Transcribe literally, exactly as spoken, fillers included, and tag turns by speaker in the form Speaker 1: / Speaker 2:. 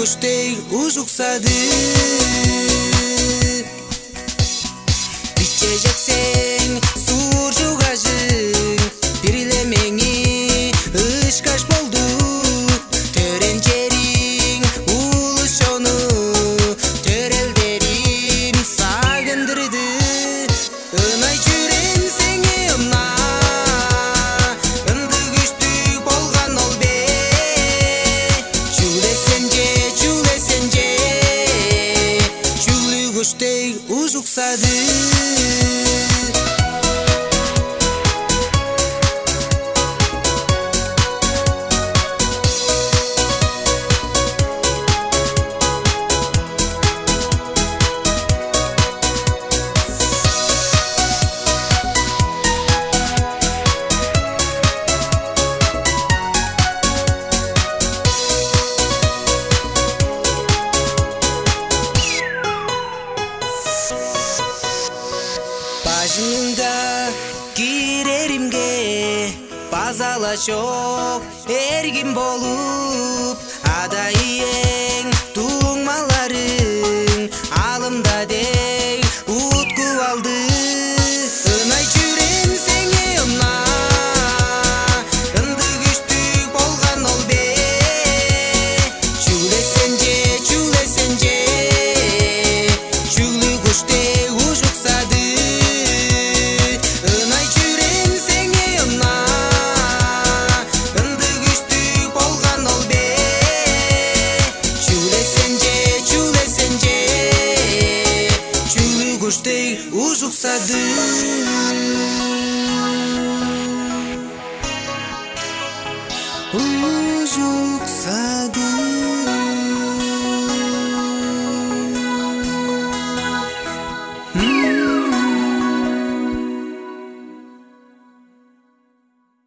Speaker 1: куштей ужуксады. Биче жексең суур жугажың, бирилемеңи ышкаш болду. Төрен жериң улушону, төрелдерим сагындырды. Ынай жүрем сеңе ымна, ынды күчтүү болгон ол бе. Чулесен же, чулесен же, чулуу куштей ужуксады. Бажыңда киреримге базалашок эргим болуп, адайың туңмаларың алымда дей уткуп алды. Ынай жүрем сеңе ымна, ынды күчтүү болгон ол бе. Чулесен же, чулесен же, чулуу куштей ужуксады. Куштей ужуксады. Ужуксады.